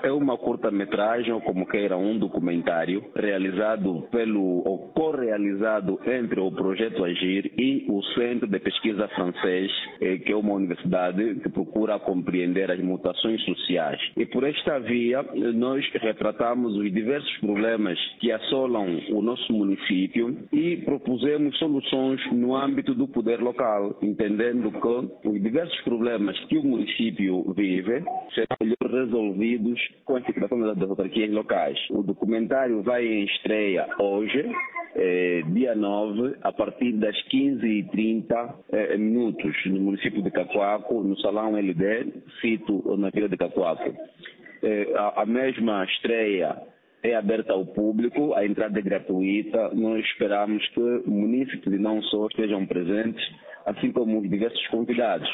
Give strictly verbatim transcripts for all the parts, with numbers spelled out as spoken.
É uma curta-metragem, ou como queira, um documentário, realizado pelo, ou co-realizado entre o Projeto Agir e o Centro de Pesquisa Francês, eh, que é uma universidade que procura compreender as mutações sociais. E por esta via, nós retratamos os diversos problemas que assolam o nosso município e propusemos soluções no âmbito do poder local, entendendo que os diversos problemas que o município vive serão melhor resolvidos com a integração das autarquias locais. O documentário vai em estreia hoje, eh, dia nove, a partir das quinze e trinta eh, minutos, no município de Cacoaco, no Salão L D, sito na Vila de Cacoaco. Eh, a, a mesma estreia é aberta ao público, a entrada é gratuita. Nós esperamos que munícipes e não só estejam presentes, assim como os diversos convidados.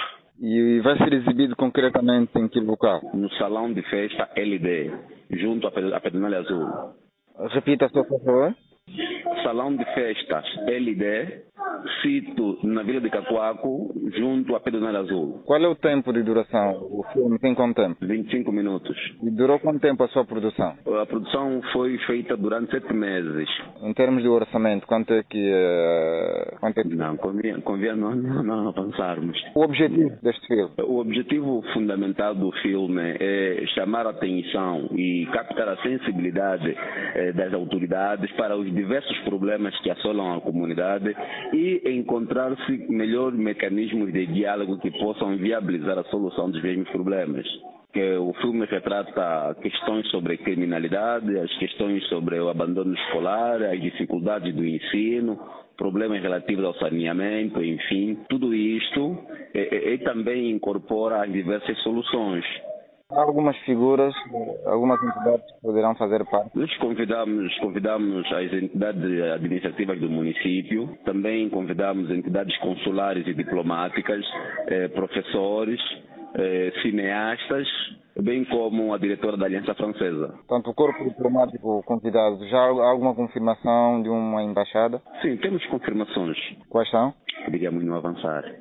E vai ser exibido concretamente em que local? No Salão de Festa L D, junto à Pedernal Azul. Repita, por favor. Salão de Festas L D, sito na Vila de Cacoaco, junto à Pedernal Azul. Qual é o tempo de duração? O filme tem quanto tempo? vinte e cinco minutos. E durou quanto tempo a sua produção? A produção foi feita durante sete meses. Em termos de orçamento, quanto é que... Uh, quanto é que... Não, convém, convém não, não, não avançarmos. O objetivo deste filme? O objetivo fundamental do filme é chamar a atenção e captar a sensibilidade eh, das autoridades para os diversos problemas que assolam a comunidade e encontrar-se melhores mecanismos de diálogo que possam viabilizar a solução dos mesmos problemas. Que o filme retrata questões sobre criminalidade, as questões sobre o abandono escolar, as dificuldades do ensino, problemas relativos ao saneamento, enfim, tudo isto e, e também incorpora as diversas soluções. Há algumas figuras, algumas entidades que poderão fazer parte? Nós convidamos, convidamos as entidades administrativas do município, também convidamos entidades consulares e diplomáticas, eh, professores, eh, cineastas, bem como a diretora da Aliança Francesa. Portanto, o corpo diplomático convidado, já há alguma confirmação de uma embaixada? Sim, temos confirmações. Quais são? Diríamos não avançar.